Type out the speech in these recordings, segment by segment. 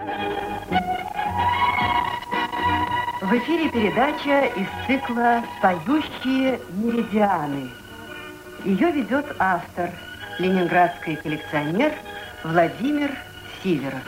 В эфире передача из цикла «Поющие меридианы». Ее ведет автор, ленинградский коллекционер Владимир Сиверов.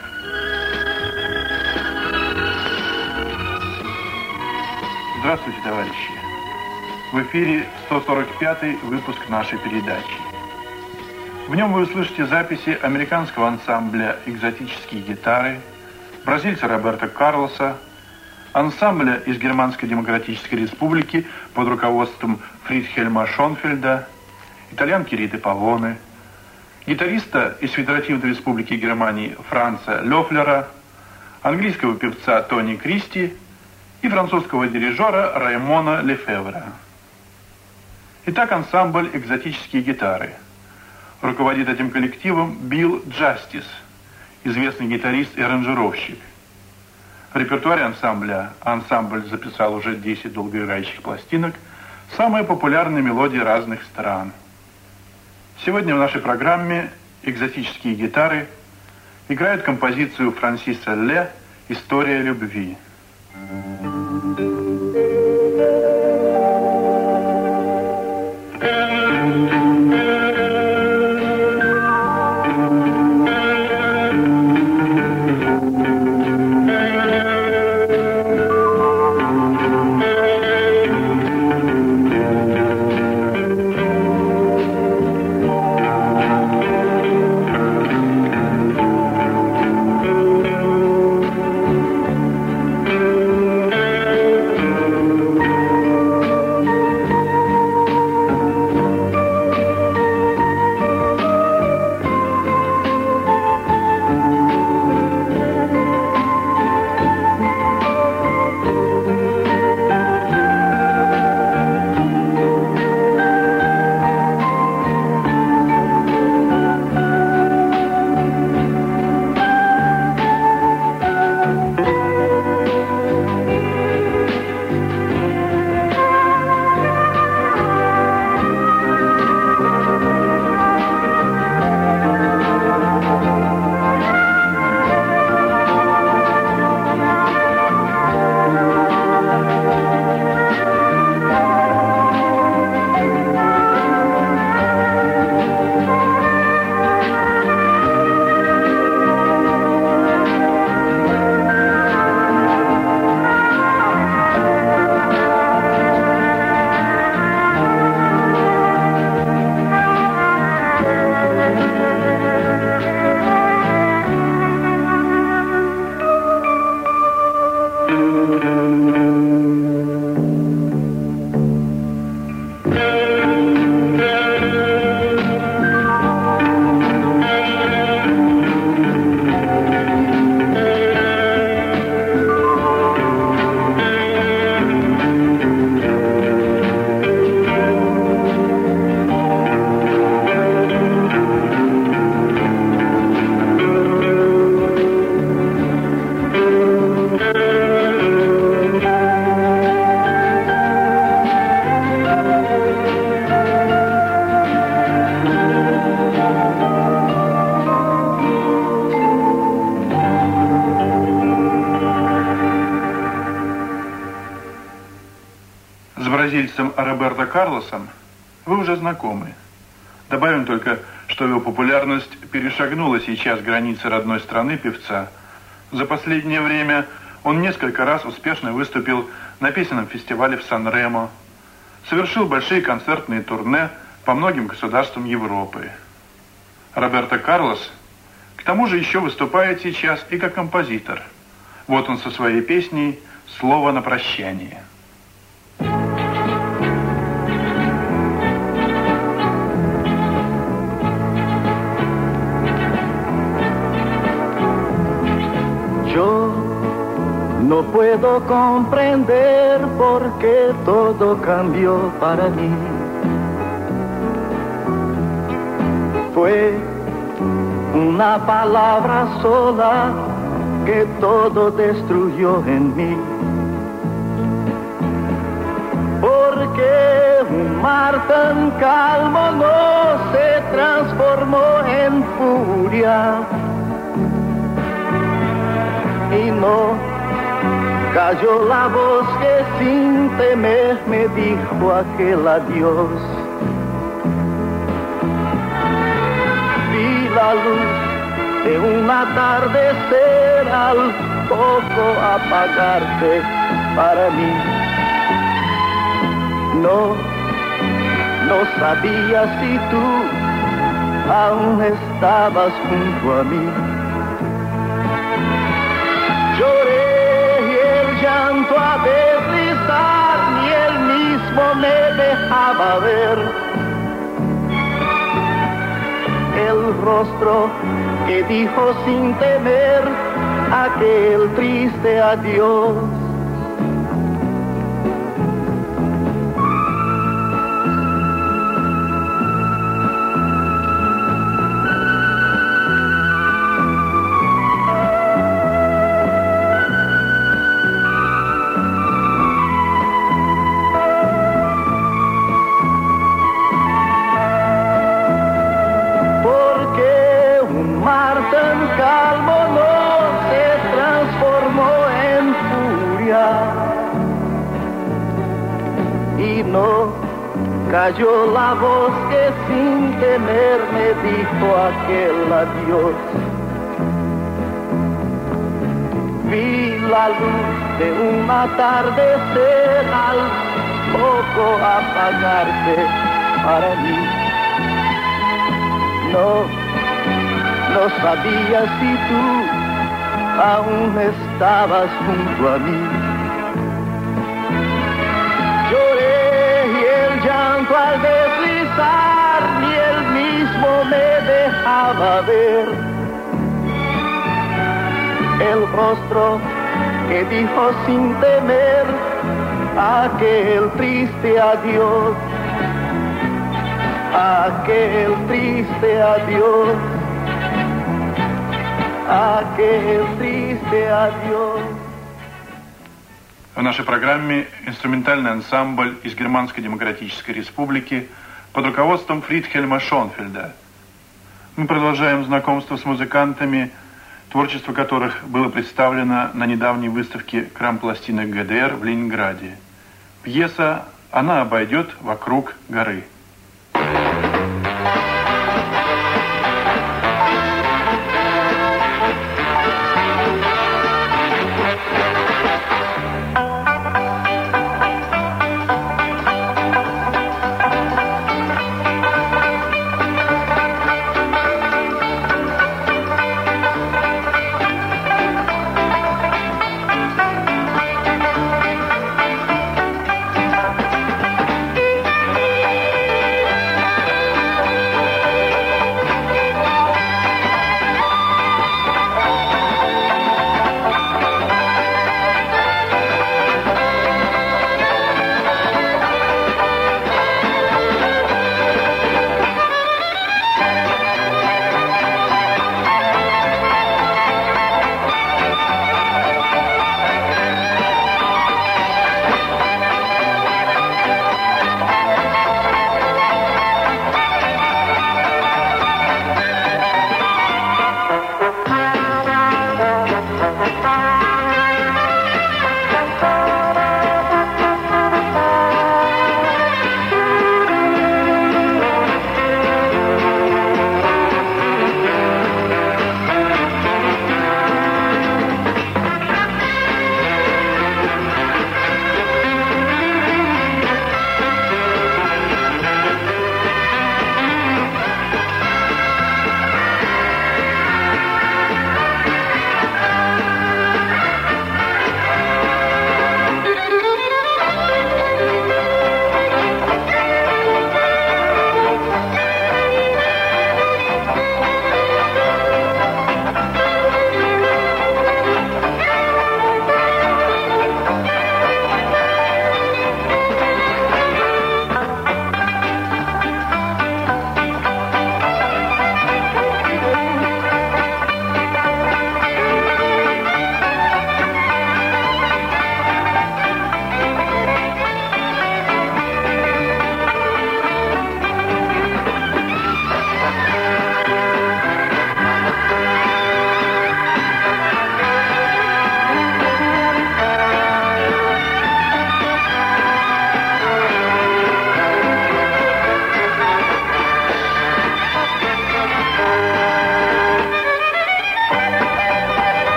Здравствуйте, товарищи. В эфире 145-й выпуск нашей передачи. В нем вы услышите записи американского ансамбля «Экзотические гитары», бразильца Роберто Карлоса, ансамбля из Германской Демократической Республики под руководством Фридхельма Шонфельда, итальянки Риты Павоне, гитариста из Федеративной Республики Германии Франца Лёфлера, английского певца Тони Кристи и французского дирижера Раймона Лефевра. Итак, ансамбль «Экзотические гитары». Руководит этим коллективом Билл Джастис, известный гитарист и аранжировщик. В репертуаре ансамбля ансамбль записал уже 10 долгоиграющих пластинок, самые популярные мелодии разных стран. Сегодня в нашей программе «Экзотические гитары» играют композицию Франсиса Ле «История любви». Роберто Карлосом вы уже знакомы. Добавим только, что его популярность перешагнула сейчас границы родной страны певца. За последнее время он несколько раз успешно выступил на песенном фестивале в Сан-Ремо, совершил большие концертные турне по многим государствам Европы. Роберто Карлос, к тому же, еще выступает сейчас и как композитор. Вот он со своей песней «Слово на прощание». No puedo comprender por qué todo cambió para mí. Fue una palabra sola que todo destruyó en mí. Porque un mar tan calmo no se transformó en furia. no cayó la voz que sin temer me dijo aquel adiós. Vi la luz de un atardecer al poco apagarse para mí. No sabía si tú aún estabas junto a mí. Lloré y el llanto a deslizar ni él mismo me dejaba ver el rostro que dijo sin temer aquel triste adiós. No cayó la voz que sin temer me dijo aquel adiós. Vi la luz de un atardecer al poco apagarse para mí. No sabía si tú aún estabas junto a mí. Llanto al deslizar ni él mismo me dejaba ver el rostro que dijo sin temer aquel triste adiós, aquel triste adiós, aquel triste adiós. В нашей программе инструментальный ансамбль из Германской Демократической Республики под руководством Фридхельма Шонфельда. Мы продолжаем знакомство с музыкантами, творчество которых было представлено на недавней выставке «Крам-пластинок ГДР» в Ленинграде. Пьеса «Она обойдет вокруг горы».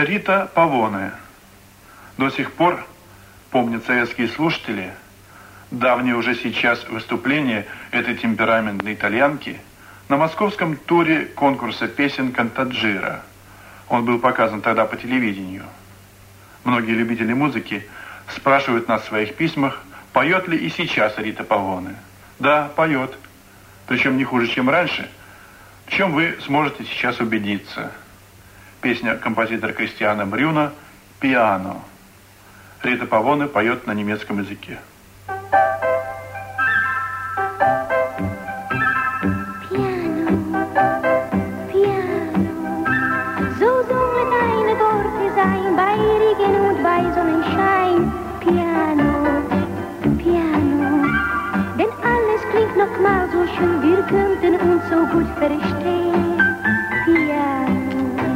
Рита Павоне. До сих пор помнят советские слушатели давнее уже сейчас выступление этой темпераментной итальянки на московском туре конкурса песен «Кантаджира». Он был показан тогда по телевидению. Многие любители музыки спрашивают нас в своих письмах, поет ли и сейчас Рита Павоне. Да, поет. Причем не хуже, чем раньше, в чем вы сможете сейчас убедиться. Песня композитора Кристиана Брюна «Пиано». Рита Павоне поет на немецком языке. Nochmal so schön, wir könnten uns so gut verstehen. Piano.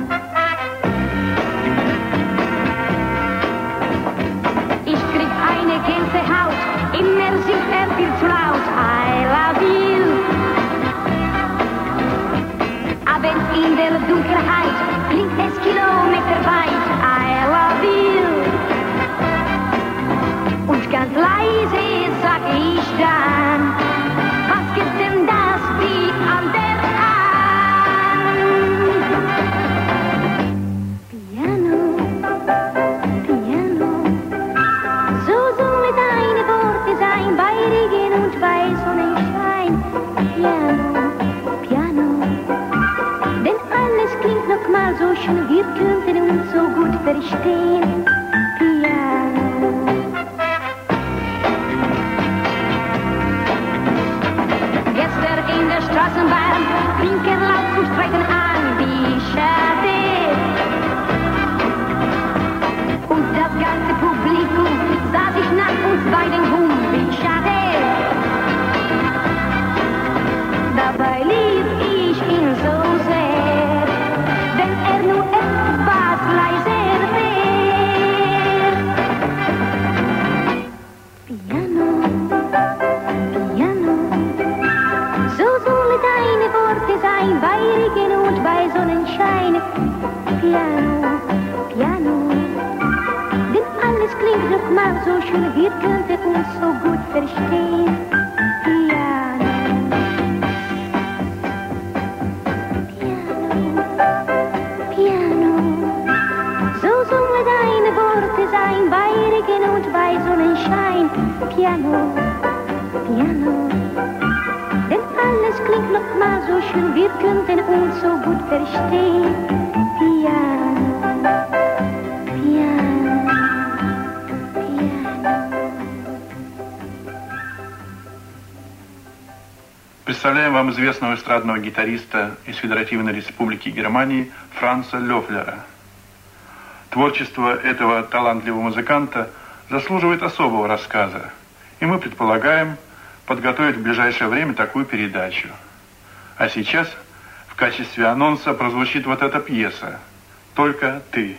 Ich krieg eine Gänsehaut, immer singt viel zu laut. I love you. Abends in der Dunkelheit klingt es kilometerweit. I love you. Und ganz leise sag ich dann, was gibt denn das wie an der an? Piano, Piano, so sollen deine Worte sein, bei Regen und bei Sonnenschein. Piano, Piano, denn alles klingt noch mal so schön, wir könnten uns so gut verstehen. Piano. In der Straßenbahn Blinker laut zum Streiten an, wie schade. Und das ganze Publikum sah sich nach uns beiden um, wie schade. Dabei lieb ich ihn so sehr, wenn er nur etwas leiser wäre. Piano, Piano. So sollen deine Worte sein, bei Regen und bei Sonnenschein. Piano, Piano, denn alles klingt doch mal so schön, wir könnten uns so gut verstehen. Piano, Piano, Piano, so sollen deine Worte sein, bei Regen und bei Sonnenschein. Piano, Piano. Denn alles klingt noch mal so schön, wir könnten uns so gut verstehen. Piano, Piano, Piano. Представляем вам известного эстрадного гитариста из Федеративной Республики Германии Франца Лёфлера. Творчество этого талантливого музыканта заслуживает особого рассказа, и мы предполагаем подготовить в ближайшее время такую передачу. А сейчас в качестве анонса прозвучит вот эта пьеса «Только ты».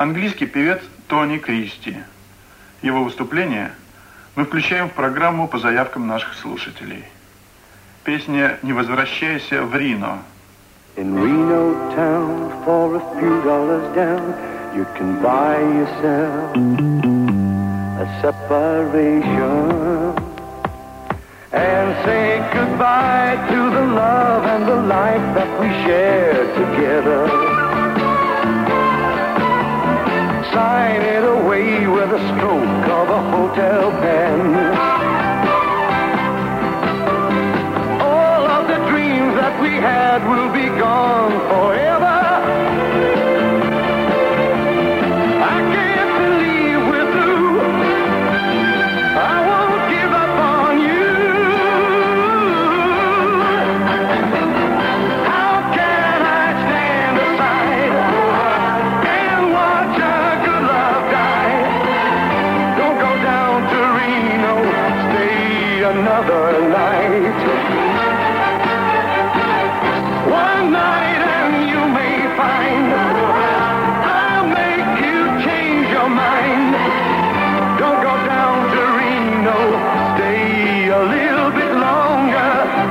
английский певец Тони Кристи. Его выступление мы включаем в программу по заявкам наших слушателей. Песня «Не возвращайся в Рино». In Reno town, for a few dollars down, you can buy yourself a separation and say goodbye to the love and the life that we shared together. Sign it away with a stroke of a hotel pen. All of the dreams that we had will be gone forever. I can't believe we're through. I won't give up on you. How can I stand aside and watch a good love die? Don't go down to Reno, stay another night. One night and you may find I'll make you change your mind. Don't go down to Reno, stay a little bit longer.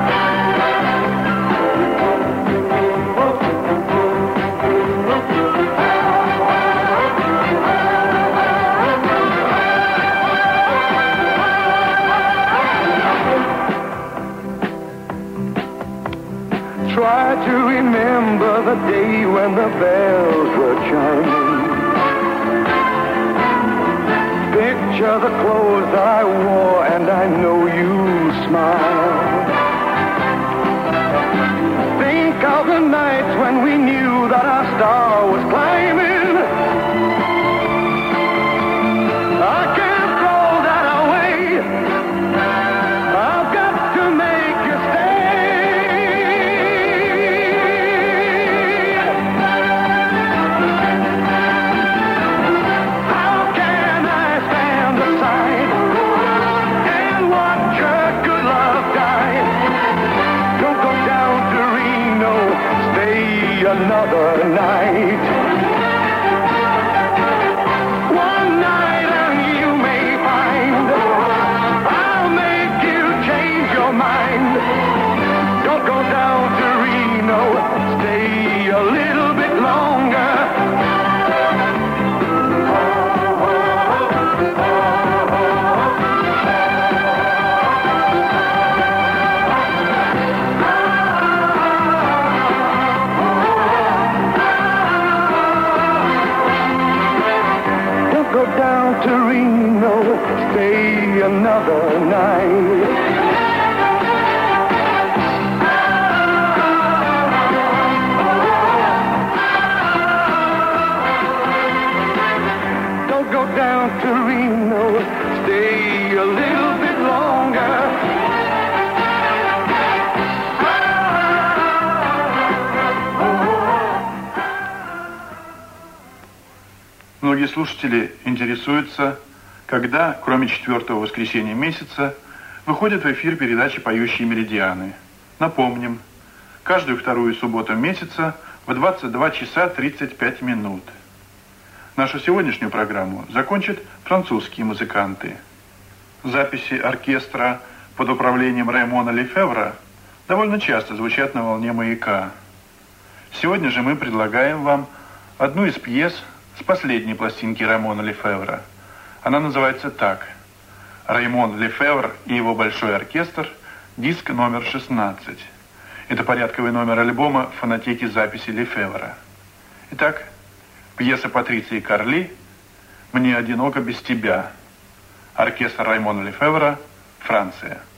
Try to remember the day when the bells were chiming. Picture the clothes I wore and I know you smile. Think of the nights when we knew that our star was climbing. I can't throw that away. I've got to make you another night. One night and you may find I'll make you change your mind. Don't go down to Reno, stay a little bit longer. Go down to Reno, stay another night. Don't go down to Reno, stay a little bit longer. Многие слушатели интересуются, когда, кроме 4-го воскресенья месяца, выходит в эфир передача «Поющие меридианы». Напомним, каждую вторую субботу месяца в 22 часа 35 минут. Нашу сегодняшнюю программу закончат французские музыканты. Записи оркестра под управлением Раймона Лефевра довольно часто звучат на волне «Маяка». Сегодня же мы предлагаем вам одну из пьес с последней пластинки Раймона Лефевра. Она называется так: «Раймон Лефевр и его большой оркестр. Диск номер 16». Это порядковый номер альбома в фонотеке записи Лефевра. Итак, пьеса Патриции Карли «Мне одиноко без тебя». Оркестр Раймона Лефевра, Франция.